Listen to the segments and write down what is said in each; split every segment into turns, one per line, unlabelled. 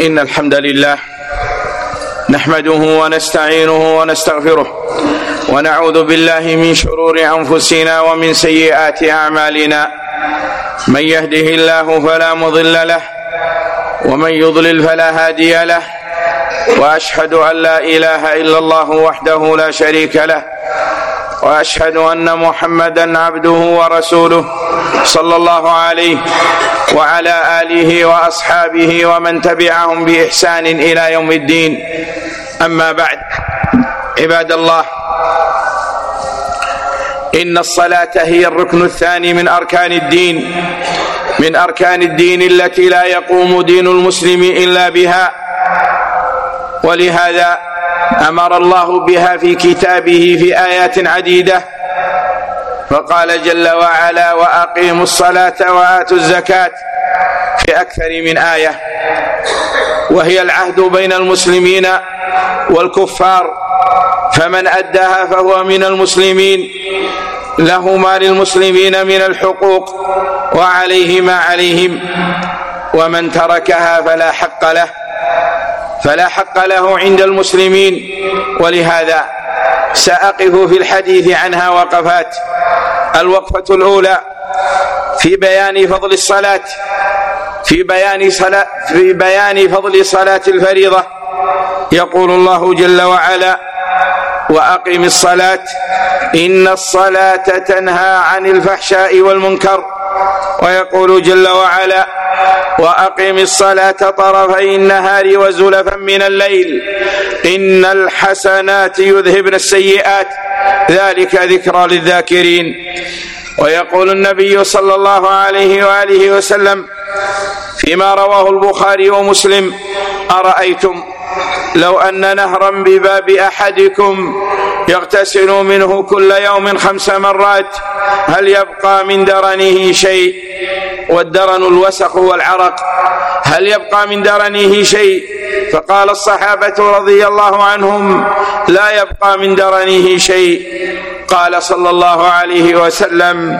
إن الحمد لله نحمده ونستعينه ونستغفره ونعوذ بالله من شرور أنفسنا ومن سيئات أعمالنا. من يهده الله فلا مضل له ومن يضلل فلا هادي له، وأشهد أن لا إله إلا الله وحده لا شريك له، وأشهد أن محمدا عبده ورسوله صلى الله عليه وعلى آله وأصحابه ومن تبعهم بإحسان إلى يوم الدين. أما بعد، عباد الله، إن الصلاة هي الركن الثاني من أركان الدين التي لا يقوم دين المسلم إلا بها، ولهذا أمر الله بها في كتابه في آيات عديدة، فقال جل وعلا: وأقيموا الصلاة وآتوا الزكاة، في أكثر من آية، وهي العهد بين المسلمين والكفار، فمن أداها فهو من المسلمين، له ما للمسلمين من الحقوق وعليه ما عليهم، ومن تركها فلا حق له عند المسلمين. ولهذا سأقف في الحديث عنها وقفات. الوقفة الأولى في بيان فضل الصلاة، في بيان فضل صلاة الفريضة. يقول الله جل وعلا: وأقم الصلاة إن الصلاة تنهى عن الفحشاء والمنكر. ويقول جل وعلا: وأقم الصلاة طرفي النهار وزلفا من الليل إن الحسنات يذهبن السيئات ذلك ذكرى للذاكرين. ويقول النبي صلى الله عليه وآله وسلم فيما رواه البخاري ومسلم: أرأيتم لو أن نهرا بباب أحدكم يغتسل منه كل يوم 5 مرات هل يبقى من درنه شيء؟ والدرن الوسخ والعرق. هل يبقى من درنه شيء؟ فقال الصحابة رضي الله عنهم: لا يبقى من درنه شيء. قال صلى الله عليه وسلم: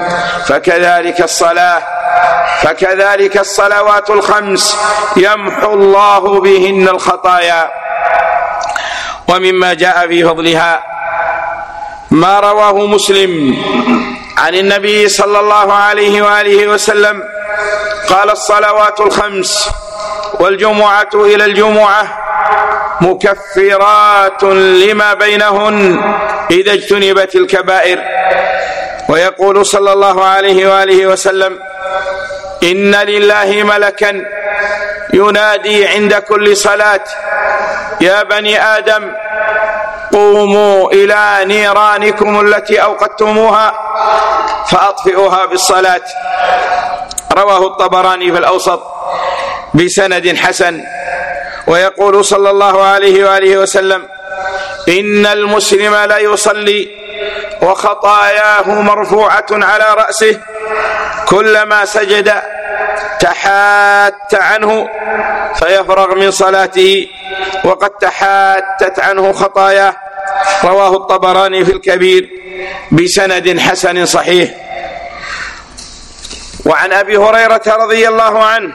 فكذلك الصلوات الخمس يمحو الله بهن الخطايا. ومما جاء في فضلها ما رواه مسلم عن النبي صلى الله عليه وآله وسلم قال: الصلوات الخمس والجمعة إلى الجمعة مكفرات لما بينهن إذا اجتنبت الكبائر. ويقول صلى الله عليه وآله وسلم: إن لله ملكا ينادي عند كل صلاة: يا بني آدم قوموا إلى نيرانكم التي أوقدتموها فأطفئوها بالصلاة. رواه الطبراني في الأوسط بسند حسن. ويقول صلى الله عليه وآله وسلم: إن المسلم لا يصلي وخطاياه مرفوعة على رأسه، كلما سجد تحات عنه فيفرغ من صلاته وقد تحاتت عنه خطاياه. رواه الطبراني في الكبير بسند حسن صحيح. وعن أبي هريرة رضي الله عنه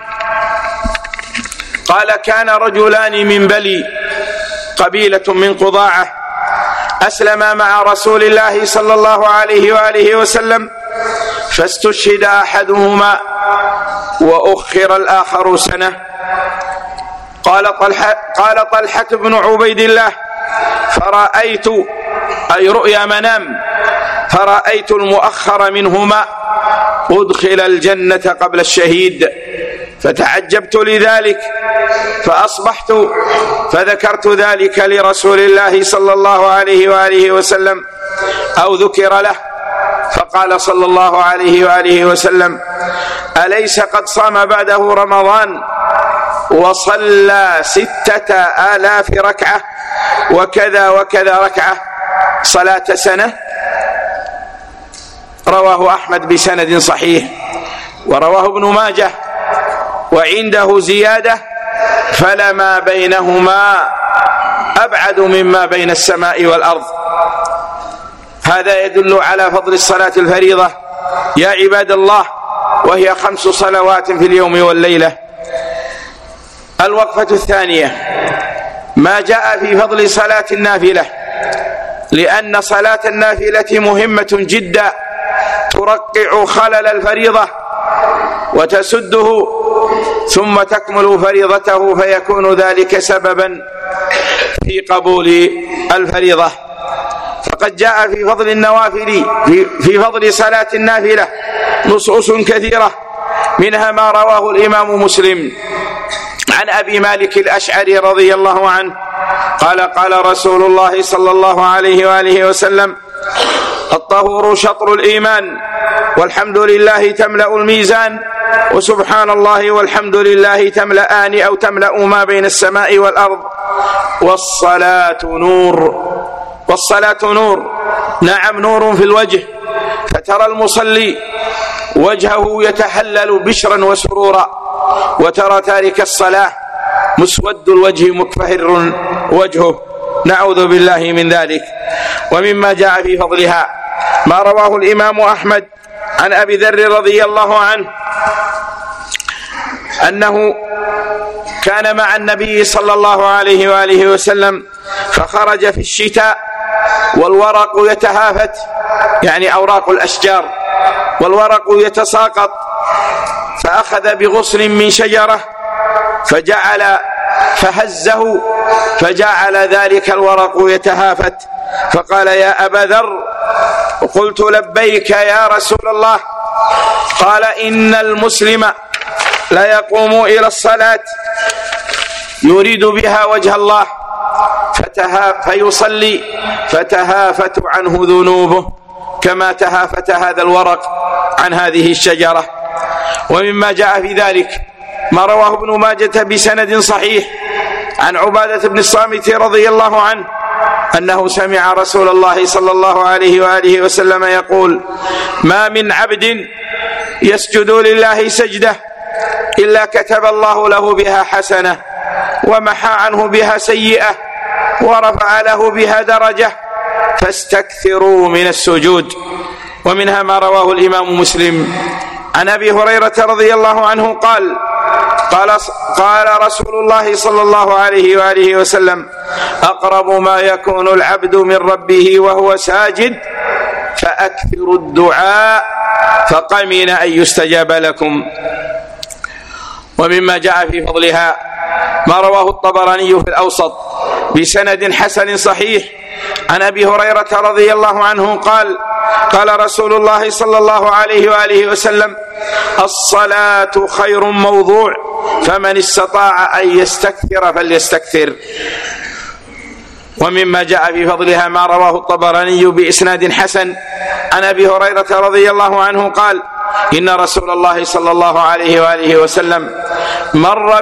قال: كان رجلان من بلي، قبيلة من قضاعة، أسلما مع رسول الله صلى الله عليه وآله وسلم، فاستشهد أحدهما وأخر الآخر سنة. قال طلحة بن عبيد الله: فرأيت، أي رؤيا منام، فرأيت المؤخر منهما أدخل الجنة قبل الشهيد، فتعجبت لذلك، فأصبحت فذكرت ذلك لرسول الله صلى الله عليه وآله وسلم أو ذكر له، فقال صلى الله عليه وآله وسلم: أليس قد صام بعده رمضان وصلى 6000 ركعة وكذا وكذا ركعة صلاة سنة؟ رواه أحمد بسند صحيح. ورواه ابن ماجه وعنده زيادة: فلما بينهما أبعد مما بين السماء والأرض. هذا يدل على فضل الصلاة الفريضة يا عباد الله، وهي 5 صلوات في اليوم والليلة. الوقفة الثانية ما جاء في فضل صلاة النافلة، لأن صلاة النافلة مهمة جدا ترقع خلل الفريضة وتسده ثم تكمل فريضته، فيكون ذلك سببا في قبول الفريضة. فقد جاء في فضل النوافل في فضل صلاة النافلة نصوص كثيرة، منها ما رواه الإمام مسلم عن أبي مالك الأشعري رضي الله عنه قال قال رسول الله صلى الله عليه وآله وسلم: الطهور شطر الإيمان، والحمد لله تملأ الميزان، وسبحان الله والحمد لله تملأان أو تملأ ما بين السماء والأرض، والصلاة نور. والصلاة نور، نعم نور في الوجه، فترى المصلي وجهه يتهلل بشرا وسرورا، وترى تارك الصلاة مسود الوجه مكفهر وجهه، نعوذ بالله من ذلك. ومما جاء في فضلها ما رواه الإمام أحمد عن أبي ذر رضي الله عنه أنه كان مع النبي صلى الله عليه وآله وسلم فخرج في الشتاء والورق يتهافت، يعني أوراق الأشجار، والورق يتساقط، فأخذ بغصن من شجرة فهزه فجعل ذلك الورق يتهافت، فقال: يا أبا ذر. قلت: لبيك يا رسول الله. قال: إن المسلم لا يقوم إلى الصلاة يريد بها وجه الله فيصلي فتهافت عنه ذنوبه كما تهافت هذا الورق عن هذه الشجرة. ومما جاء في ذلك ما رواه ابن ماجة بسند صحيح عن عبادة بن الصامت رضي الله عنه أنه سمع رسول الله صلى الله عليه وآله وسلم يقول: ما من عبد يسجد لله سجدة إلا كتب الله له بها حسنة، ومحى عنه بها سيئة، ورفع له بها درجة، فاستكثروا من السجود. ومنها ما رواه الإمام مسلم عن أبي هريرة رضي الله عنه قال رسول الله صلى الله عليه وآله وسلم: أقرب ما يكون العبد من ربه وهو ساجد فأكثروا الدعاء فقمن أن يستجاب لكم. ومما جاء في فضلها ما رواه الطبراني في الأوسط بسند حسن صحيح عن أبي هريرة رضي الله عنه قال رسول الله صلى الله عليه وآله وسلم: الصلاة خير موضوع، فمن استطاع أن يستكثر فليستكثر. ومما جاء في فضلها ما رواه الطبراني بإسناد حسن عن أبي هريرة رضي الله عنه قال: إن رسول الله صلى الله عليه وآله وسلم مر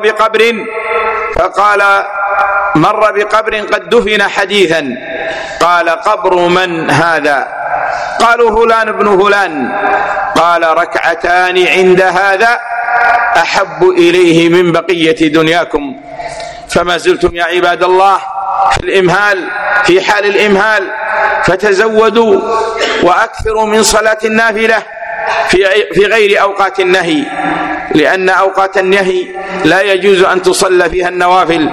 بقبر قد دفن حديثا، قال: قبر من هذا؟ قالوا: فلان ابن فلان. قال: ركعتان عند هذا أحب إليه من بقية دنياكم. فما زلتم يا عباد الله في حال الإمهال، فتزودوا وأكثروا من صلاة النافلة في غير أوقات النهي، لأن أوقات النهي لا يجوز أن تصلى فيها النوافل،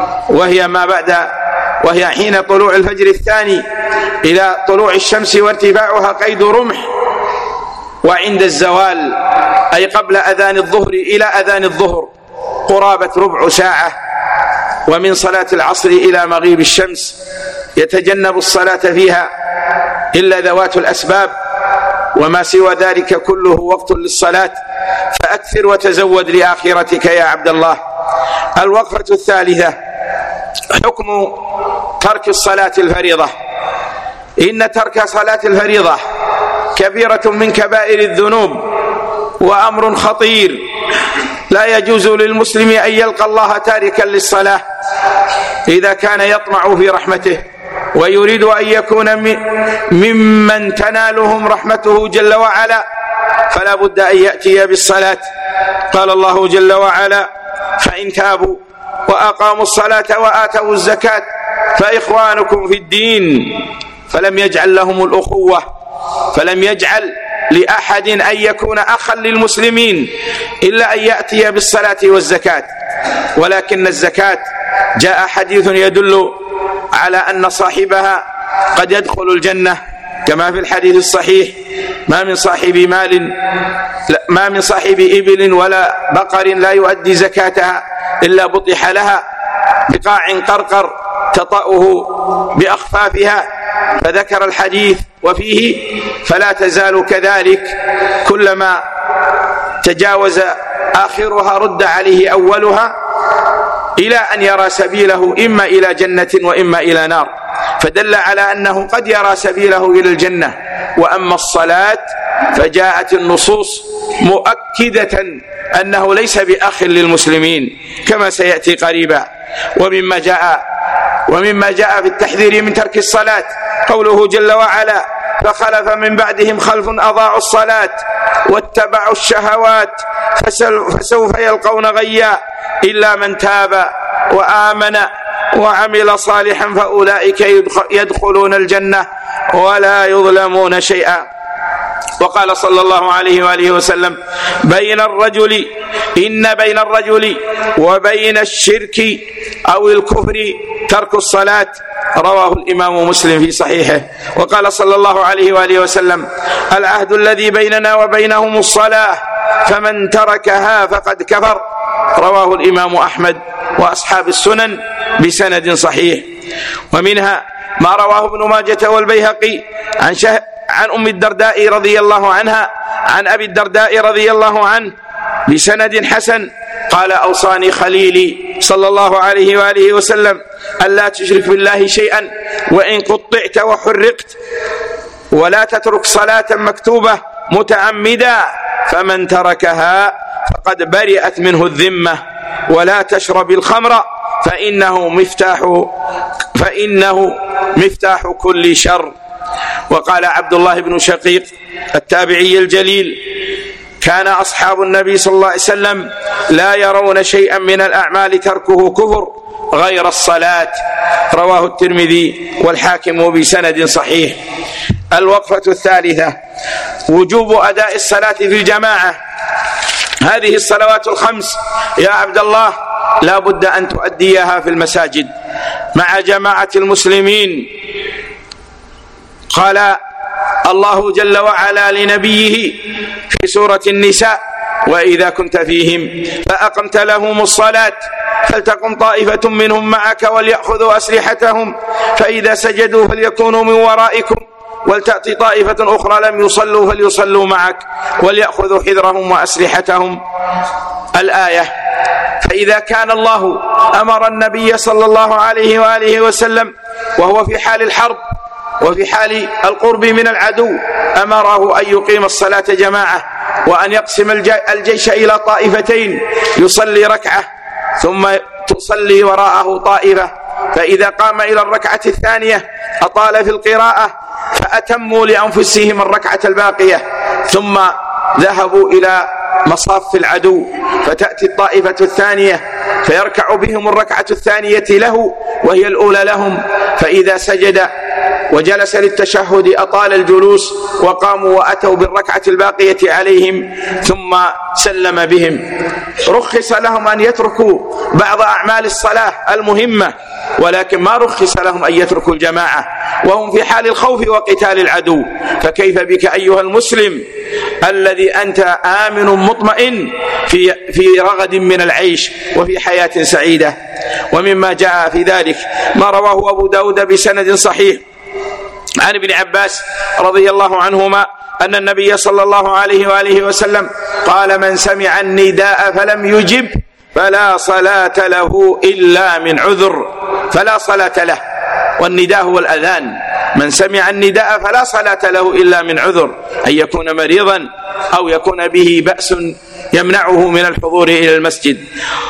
وهي حين طلوع الفجر الثاني إلى طلوع الشمس وارتفاعها قيد رمح، وعند الزوال أي قبل أذان الظهر إلى أذان الظهر قرابة ربع ساعة، ومن صلاة العصر إلى مغيب الشمس يتجنب الصلاة فيها إلا ذوات الأسباب، وما سوى ذلك كله وقت للصلاة، فأكثر وتزود لآخرتك يا عبد الله. الوقفة الثالثة: حكم ترك الصلاة الفريضة. إن ترك صلاة الفريضة كبيرة من كبائر الذنوب وأمر خطير، لا يجوز للمسلم أن يلقى الله تاركا للصلاة إذا كان يطمع في رحمته ويريد أن يكون ممن تنالهم رحمته جل وعلا، فلا بد أن يأتي بالصلاة. قال الله جل وعلا: فإن تابوا وأقاموا الصلاة وآتوا الزكاة فإخوانكم في الدين. فلم يجعل لهم الأخوة، فلم يجعل لأحد أن يكون أخا للمسلمين إلا أن يأتي بالصلاة والزكاة. ولكن الزكاة جاء حديث يدل على أن صاحبها قد يدخل الجنة، كما في الحديث الصحيح: ما من صاحب إبل ولا بقر لا يؤدي زكاتها إلا بطح لها بقاع قرقر تطأه بأخفافها. فذكر الحديث وفيه: فلا تزال كذلك، كلما تجاوز آخرها رد عليه أولها، إلى أن يرى سبيله إما إلى جنة وإما إلى نار. فدل على أنه قد يرى سبيله إلى الجنة. وأما الصلاة فجاءت النصوص مؤكدة أنه ليس بأخ للمسلمين كما سيأتي قريبا. ومما جاء في التحذير من ترك الصلاة قوله جل وعلا: فخلف من بعدهم خلف أضاعوا الصلاة واتبعوا الشهوات فسوف يلقون غيا إلا من تاب وآمن وعمل صالحا فأولئك يدخلون الجنة ولا يظلمون شيئا. وقال صلى الله عليه وآله وسلم: إن بين الرجل وبين الشرك أو الكفر ترك الصلاة. رواه الإمام مسلم في صحيحه. وقال صلى الله عليه وآله وسلم: العهد الذي بيننا وبينهم الصلاة فمن تركها فقد كفر. رواه الإمام أحمد وأصحاب السنن بسند صحيح. ومنها ما رواه ابن ماجة والبيهقي عن أم الدرداء رضي الله عنها عن أبي الدرداء رضي الله عنه بسند حسن قال: أوصاني خليلي صلى الله عليه وآله وسلم ألا تشرك بالله شيئا وإن قطعت وحرقت، ولا تترك صلاة مكتوبة متعمدا، فمن تركها فقد برئت منه الذمة، ولا تشرب الخمر فإنه مفتاح كل شر. وقال عبد الله بن شقيق التابعي الجليل: كان أصحاب النبي صلى الله عليه وسلم لا يرون شيئا من الأعمال تركه كفر غير الصلاة. رواه الترمذي والحاكم بسند صحيح. الوقفة الثالثة: وجوب أداء الصلاة في الجماعة. هذه الصلوات الخمس يا عبد الله لا بد أن تؤديها في المساجد مع جماعة المسلمين. قال الله جل وعلا لنبيه في سورة النساء: وإذا كنت فيهم فأقمت لهم الصلاة فلتقم طائفة منهم معك وليأخذوا أسلحتهم فإذا سجدوا فليكونوا من ورائكم ولتأتي طائفة أخرى لم يصلوا فليصلوا معك وليأخذوا حذرهم وأسلحتهم. الآية. فإذا كان الله أمر النبي صلى الله عليه وآله وسلم وهو في حال الحرب وفي حال القرب من العدو أمره أن يقيم الصلاة جماعة، وأن يقسم الجيش إلى طائفتين، يصلي ركعة ثم تصلي وراءه طائفة، فإذا قام إلى الركعة الثانية أطال في القراءة فأتموا لأنفسهم الركعة الباقية، ثم ذهبوا إلى مصاف العدو، فتأتي الطائفة الثانية فيركع بهم الركعة الثانية له وهي الأولى لهم، فإذا سجد وجلس للتشهد أطال الجلوس وقاموا وأتوا بالركعة الباقية عليهم ثم سلم بهم. رخص لهم أن يتركوا بعض أعمال الصلاة المهمة، ولكن ما رخص لهم أن يتركوا الجماعة وهم في حال الخوف وقتال العدو. فكيف بك أيها المسلم الذي أنت آمن مطمئن في رغد من العيش وفي حياة سعيدة. ومما جاء في ذلك ما رواه أبو داود بسند صحيح عن ابن عباس رضي الله عنهما أن النبي صلى الله عليه وآله وسلم قال: من سمع النداء فلم يجب فلا صلاة له إلا من عذر. فلا صلاة له، والنداء هو الأذان. من سمع النداء فلا صلاة له إلا من عذر، أن يكون مريضا أو يكون به بأس يمنعه من الحضور إلى المسجد.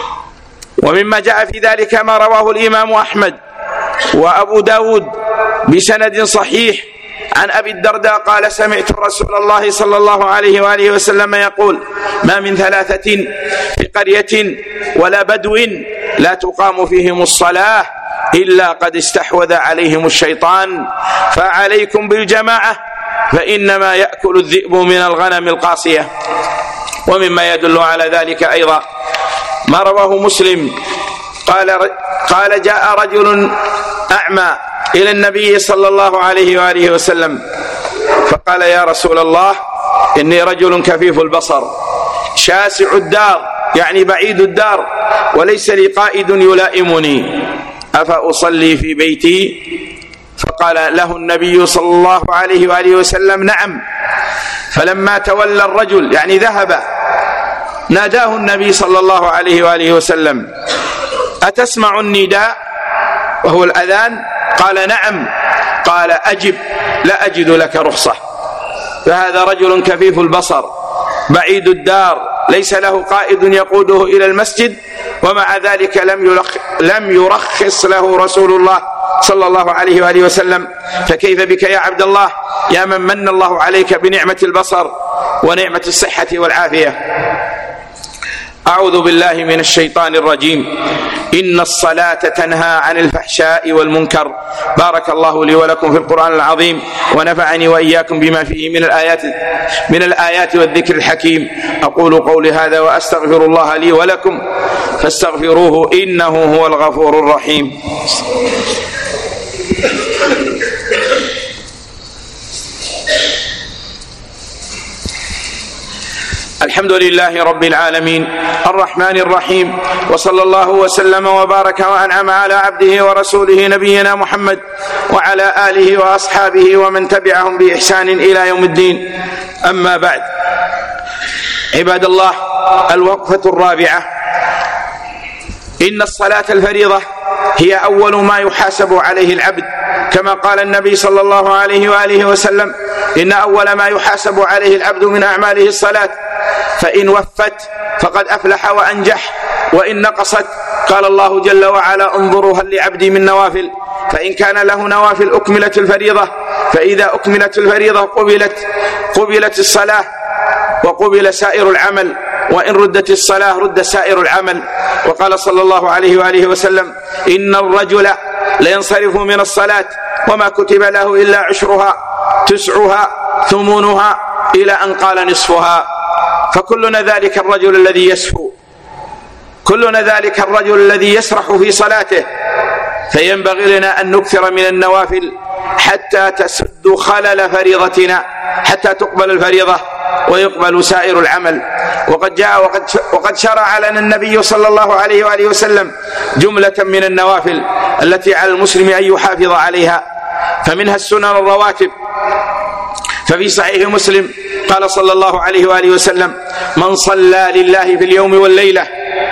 ومما جاء في ذلك ما رواه الإمام أحمد وأبو داود بسند صحيح عن أبي الدرداء قال: سمعت رسول الله صلى الله عليه وآله وسلم يقول: ما من ثلاثة في قرية ولا بدو لا تقام فيهم الصلاة إلا قد استحوذ عليهم الشيطان، فعليكم بالجماعة فإنما يأكل الذئب من الغنم القاصية. ومما يدل على ذلك أيضا ما رواه مسلم قال جاء رجل أعمى إلى النبي صلى الله عليه وآله وسلم فقال يا رسول الله إني رجل كفيف البصر شاسع الدار يعني بعيد الدار وليس لي قائد يلائمني أفأصلي في بيتي؟ فقال له النبي صلى الله عليه وآله وسلم نعم. فلما تولى الرجل يعني ذهب ناداه النبي صلى الله عليه وآله وسلم أتسمع النداء وهو الأذان؟ قال نعم. قال أجب لا أجد لك رخصة. فهذا رجل كفيف البصر بعيد الدار ليس له قائد يقوده إلى المسجد، ومع ذلك لم يرخص له رسول الله صلى الله عليه وآله وسلم. فكيف بك يا عبد الله يا من من الله عليك بنعمة البصر ونعمة الصحة والعافية؟ أعوذ بالله من الشيطان الرجيم. إن الصلاة تنهى عن الفحشاء والمنكر. بارك الله لي ولكم في القرآن العظيم ونفعني وإياكم بما فيه من الآيات والذكر الحكيم. أقول قولي هذا وأستغفر الله لي ولكم فاستغفروه إنه هو الغفور الرحيم. الحمد لله رب العالمين الرحمن الرحيم، وصلى الله وسلم وبارك وأنعم على عبده ورسوله نبينا محمد وعلى آله وأصحابه ومن تبعهم بإحسان إلى يوم الدين. أما بعد، عباد الله، الوقفة الرابعة. إن الصلاة الفريضة هي أول ما يحاسب عليه العبد، كما قال النبي صلى الله عليه وآله وسلم إن أول ما يحاسب عليه العبد من أعماله الصلاة، فإن وفت فقد أفلح وأنجح، وإن نقصت قال الله جل وعلا انظروا هل لعبدي من نوافل، فإن كان له نوافل أكملت الفريضة، فإذا أكملت الفريضة قبلت الصلاة وقبل سائر العمل، وإن ردت الصلاة رد سائر العمل. وقال صلى الله عليه وآله وسلم إن الرجل لينصرف من الصلاة وما كتب له إلا عشرها تسعها ثمنها إلى أن قال نصفها. فكلنا ذلك الرجل الذي يسهو، كلنا ذلك الرجل الذي يسرح في صلاته، فينبغي لنا أن نكثر من النوافل حتى تسد خلل فريضتنا، حتى تقبل الفريضة ويقبل سائر العمل. وقد شرع لنا النبي صلى الله عليه وآله وسلم جملة من النوافل التي على المسلم أن يحافظ عليها، فمنها السنن الرواتب. ففي صحيح مسلم قال صلى الله عليه وآله وسلم من صلى لله في اليوم والليلة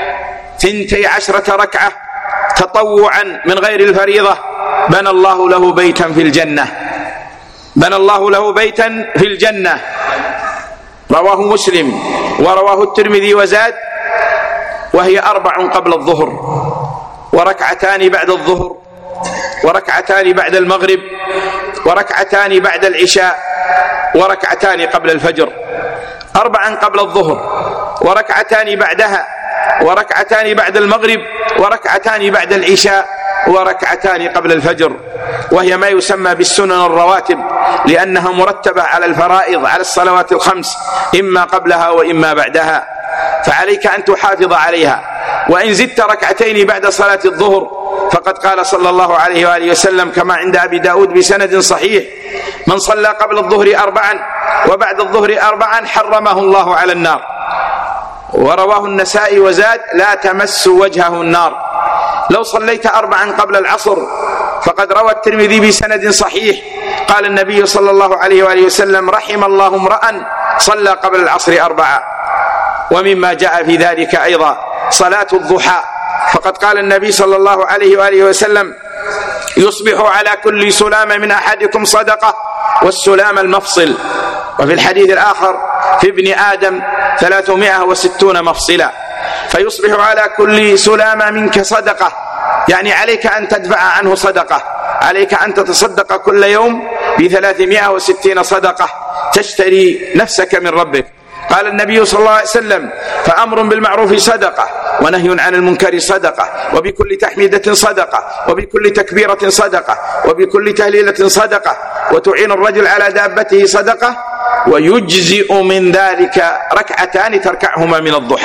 12 ركعة تطوعا من غير الفريضة بنى الله له بيتا في الجنة، بنى الله له بيتا في الجنة. رواه مسلم ورواه الترمذي وزاد وهي 4 قبل الظهر، وركعتان بعد الظهر، وركعتان بعد المغرب، وركعتان بعد العشاء، وركعتان قبل الفجر. 4 قبل الظهر، وركعتان بعدها، وركعتان بعد المغرب، وركعتان بعد العشاء، وركعتان قبل الفجر. وهي ما يسمى بالسنن الرواتب، لأنها مرتبة على الفرائض، على الصلوات الخمس، إما قبلها وإما بعدها، فعليك أن تحافظ عليها. وإن زدت ركعتين بعد صلاة الظهر فقد قال صلى الله عليه وآله وسلم كما عند أبي داود بسند صحيح من صلى قبل الظهر 4 وبعد الظهر 4 حرمه الله على النار. ورواه النسائي وزاد لا تمس وجهه النار. لو صليت 4 قبل العصر فقد روى الترمذي بسند صحيح قال النبي صلى الله عليه وآله وسلم رحم الله امرأ صلى قبل العصر 4. ومما جاء في ذلك أيضا صلاة الضحى، فقد قال النبي صلى الله عليه وآله وسلم يصبح على كل سلامة من أحدكم صدقة والسلام المفصل. وفي الحديث الآخر في ابن آدم 360 مفصلا، فيصبح على كل سلامة منك صدقة، يعني عليك أن تدفع عنه صدقة، عليك أن تتصدق كل يوم ب360 صدقة تشتري نفسك من ربك. قال النبي صلى الله عليه وسلم فأمر بالمعروف صدقة ونهي عن المنكر صدقة، وبكل تحميدة صدقة، وبكل تكبيرة صدقة، وبكل تهليلة صدقة، وتعين الرجل على دابته صدقة، ويجزئ من ذلك 2 ركعتان تركعهما من الضحى.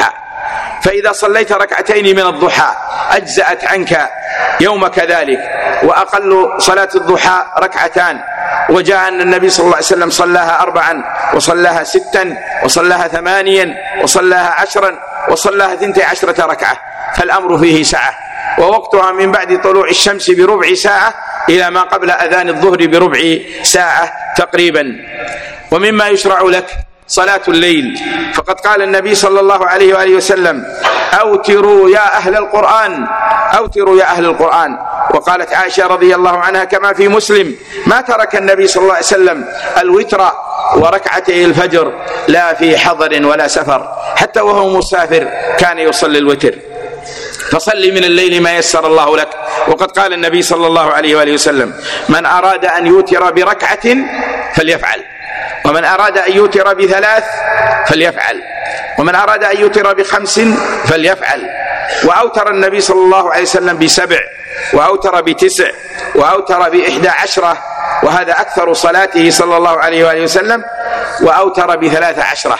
فإذا صليت ركعتين من الضحى أجزأت عنك يومك ذلك، وأقل صلاة الضحى ركعتان. وجاء أن النبي صلى الله عليه وسلم صلاها 4 وصلاها 6 وصلاها 8 وصلاها 10 وصلاها 12 ركعة، فالأمر فيه سعة. ووقتها من بعد طلوع الشمس بربع ساعة إلى ما قبل أذان الظهر بربع ساعة تقريبا. ومما يشرع لك صلاة الليل، فقد قال النبي صلى الله عليه وآله وسلم: أوتروا يا أهل القرآن، أوتروا يا أهل القرآن. وقالت عائشة رضي الله عنها كما في مسلم: ما ترك النبي صلى الله عليه وسلم الوتر وركعتي الفجر لا في حضر ولا سفر، حتى وهو مسافر كان يصلي الوتر. فصل من الليل ما يسر الله لك. وقد قال النبي صلى الله عليه وآله وسلم: من أراد أن يوتر بركعة فليفعل، ومن أراد أن يوتر ب3 فليفعل، ومن أراد أن يوتر ب5 فليفعل. وأوتر النبي صلى الله عليه وسلم ب7 وأوتر ب9 وأوتر ب11، وهذا أكثر صلاته صلى الله عليه وآله وسلم، وأوتر ب13.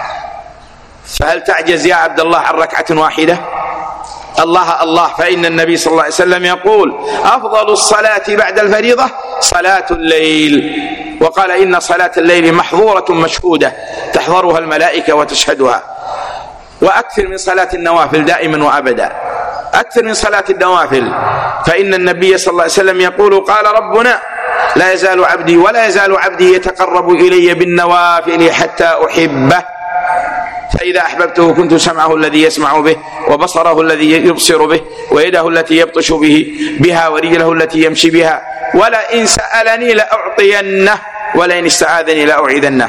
فهل تعجز يا عبد الله عن ركعة واحدة؟ الله الله، فإن النبي صلى الله عليه وسلم يقول: أفضل الصلاة بعد الفريضة صلاة الليل. وقال: إن صلاة الليل محظورة مشهودة تحضرها الملائكة وتشهدها. وأكثر من صلاة النوافل دائما وأبدا، أكثر من صلاة النوافل، فإن النبي صلى الله عليه وسلم يقول: قال ربنا: لا يزال عبدي ولا يزال عبدي يتقرب إلي بالنوافل حتى أحبه، فإذا أحببته كنت سمعه الذي يسمع به، وبصره الذي يبصر به، ويده التي يبطش بها، ورجله التي يمشي بها، ولئن سألني لأعطينه، ولئن استعاذني لأعيذنه.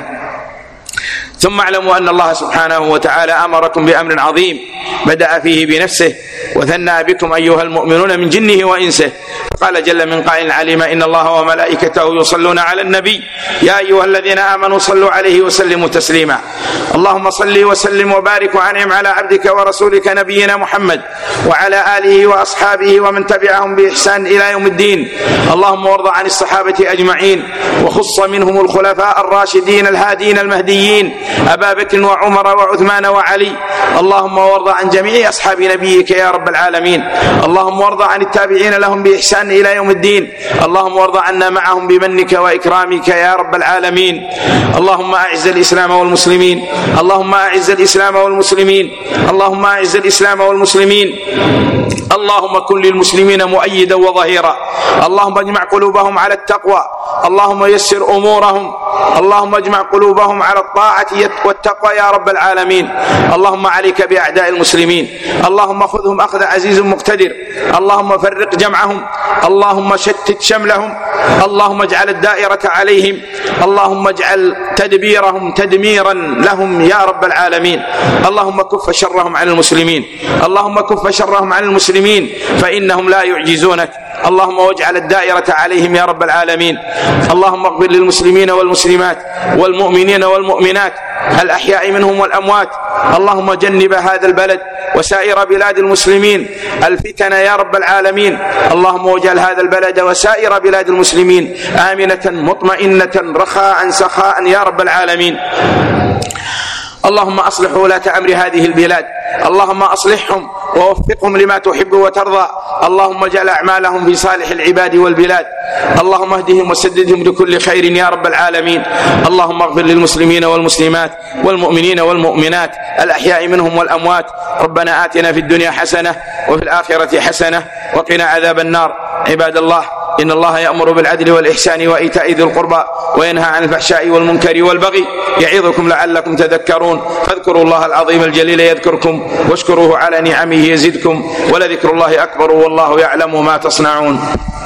ثم اعلموا أن الله سبحانه وتعالى أمركم بأمر عظيم بدأ فيه بنفسه وثنى بكم أيها المؤمنون من جنه وإنسه، قال جل من قائل عليم: إن الله وملائكته يصلون على النبي يا أيها الذين آمنوا صلوا عليه وسلموا تسليما. اللهم صل وسلم وبارك وأنعم على عبدك ورسولك نبينا محمد وعلى آله وأصحابه ومن تبعهم بإحسان إلى يوم الدين. اللهم وارض عن الصحابة أجمعين، وخص منهم الخلفاء الراشدين الهادين المهديين أبا بكر وعمر وعثمان وعلي. اللهم وارض عن جميع أصحاب نبيك يا رب العالمين. اللهم وارض عن التابعين لهم بإحسان إلى يوم الدين. اللهم وارض عنا معهم بمنك وإكرامك يا رب العالمين. اللهم أعز الإسلام والمسلمين، اللهم أعز الإسلام والمسلمين، اللهم أعز الإسلام والمسلمين. اللهم كن للمسلمين مؤيدا وظهيرا. اللهم اجمع قلوبهم على التقوى، اللهم يسر أمورهم، اللهم اجمع قلوبهم على الطاعة والتقوى يا رب العالمين. اللهم عليك بأعداء المسلمين، اللهم خذهم أخذ عزيز مقتدر، اللهم فرق جمعهم، اللهم شتت شملهم، اللهم اجعل الدائرة عليهم، اللهم اجعل تدبيرهم تدميرا لهم يا رب العالمين. اللهم كف شرهم عن المسلمين، اللهم كف شرهم عن المسلمين فإنهم لا يعجزونك. اللهم واجعل الدائرة عليهم يا رب العالمين. اللهم اغفر للمسلمين والمسلمات والمؤمنين والمؤمنات الأحياء منهم والأموات. اللهم جنب هذا البلد وسائر بلاد المسلمين الفتن يا رب العالمين. اللهم واجعل هذا البلد وسائر بلاد المسلمين آمنة مطمئنة رخاء سخاء يا رب العالمين. اللهم أصلح ولاة أمر هذه البلاد، اللهم أصلحهم ووفقهم لما تحب وترضى. اللهم اجعل أعمالهم في صالح العباد والبلاد. اللهم اهدهم وسددهم لكل خير يا رب العالمين. اللهم اغفر للمسلمين والمسلمات والمؤمنين والمؤمنات الأحياء منهم والأموات. ربنا آتنا في الدنيا حسنة وفي الآخرة حسنة وقنا عذاب النار. عباد الله، إن الله يأمر بالعدل والإحسان وإيتاء ذي القربى وينهى عن الفحشاء والمنكر والبغي يعظكم لعلكم تذكرون. فاذكروا الله العظيم الجليل يذكركم واشكروه على نعمه يزدكم ولذكر الله أكبر والله يعلم ما تصنعون.